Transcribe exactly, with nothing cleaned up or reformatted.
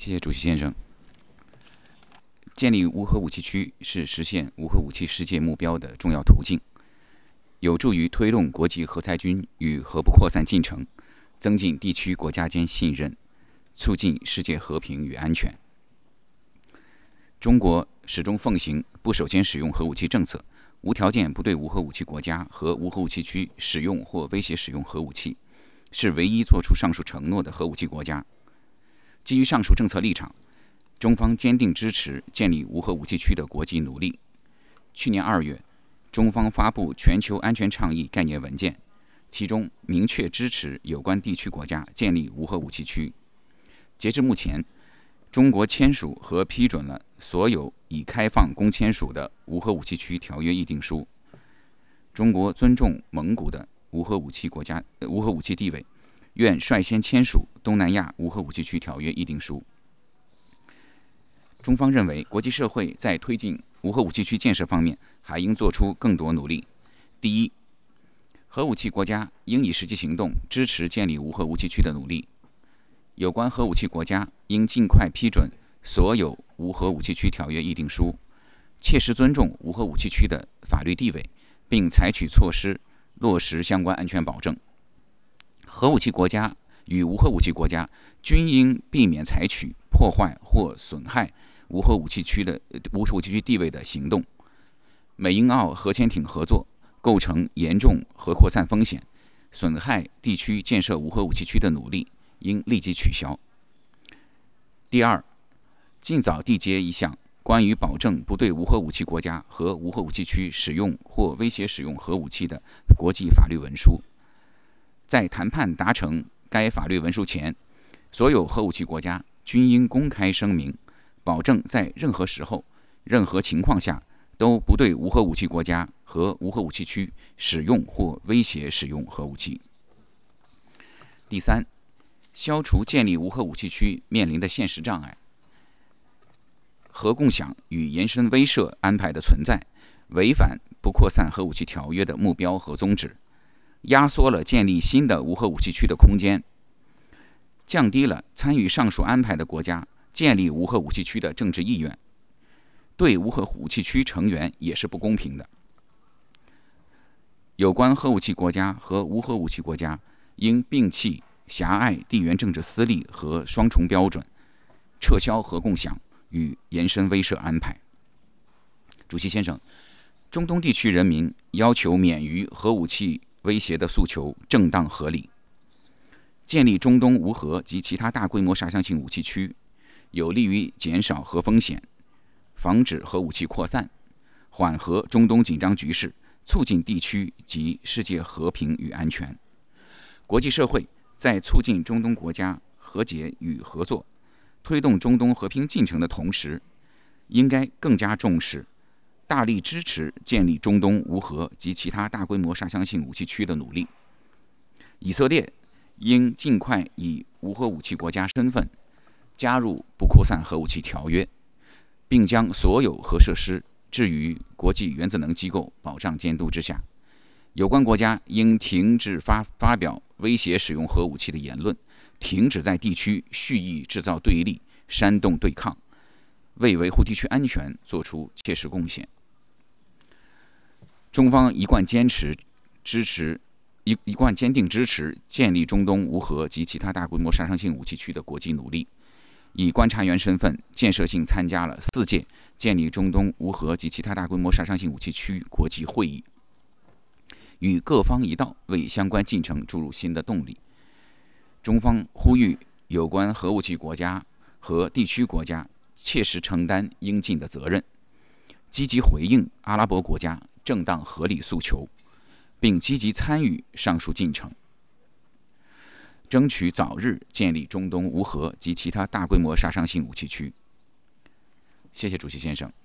谢谢主席先生。建立无核武器区是实现无核武器世界目标的重要途径，有助于推动国际核裁军与核不扩散进程，增进地区国家间信任，促进世界和平与安全。中国始终奉行不首先使用核武器政策，无条件不对无核武器国家和无核武器区使用或威胁使用核武器，是唯一作出上述承诺的核武器国家。基于上述政策立场，中方坚定支持建立无核武器区的国际努力。去年二月，中方发布全球安全倡议概念文件，其中明确支持有关地区国家建立无核武器区。截至目前，中国签署和批准了所有已开放公签署的无核武器区条约议定书。中国尊重蒙古的无核武器国家无核武器地位，愿率先签署东南亚无核武器区条约议定书。中方认为，国际社会在推进无核武器区建设方面还应做出更多努力。第一，核武器国家应以实际行动支持建立无核武器区的努力。有关核武器国家应尽快批准所有无核武器区条约议定书，切实尊重无核武器区的法律地位，并采取措施落实相关安全保证。核武器国家与无核武器国家均应避免采取破坏或损害无核武器区的无核武器区地位的行动。美英澳核潜艇合作构成严重核扩散风险，损害地区建设无核武器区的努力应立即取消。第二，尽早缔结一项关于保证不对无核武器国家和无核武器区使用或威胁使用核武器的国际法律文书。在谈判达成该法律文书前，所有核武器国家均应公开声明，保证在任何时候、任何情况下都不对无核武器国家和无核武器区使用或威胁使用核武器。第三，消除建立无核武器区面临的现实障碍。核共享与延伸威慑安排的存在，违反不扩散核武器条约的目标和宗旨，压缩了建立新的无核武器区的空间，降低了参与上述安排的国家建立无核武器区的政治意愿，对无核武器区成员也是不公平的。有关核武器国家和无核武器国家应摒弃狭隘地缘政治私利和双重标准，撤销核共享与延伸威慑安排。主席先生，中东地区人民要求免于核武器威胁的诉求正当合理。建立中东无核及其他大规模杀伤性武器区，有利于减少核风险，防止核武器扩散，缓和中东紧张局势，促进地区及世界和平与安全。国际社会在促进中东国家和解与合作，推动中东和平进程的同时，应该更加重视大力支持建立中东无核及其他大规模杀伤性武器区的努力。以色列应尽快以无核武器国家身份加入不扩散核武器条约，并将所有核设施置于国际原子能机构保障监督之下。有关国家应停止 发, 发表威胁使用核武器的言论，停止在地区蓄意制造对立、煽动对抗，为维护地区安全做出切实贡献。中方一贯坚持支持一一贯坚定支持建立中东无核及其他大规模杀伤性武器区的国际努力，以观察员身份建设性参加了四届建立中东无核及其他大规模杀伤性武器区国际会议，与各方一道为相关进程注入新的动力。中方呼吁有关核武器国家和地区国家切实承担应尽的责任，积极回应阿拉伯国家正当合理诉求，并积极参与上述进程，争取早日建立中东无核及其他大规模杀伤性武器区。谢谢主席先生。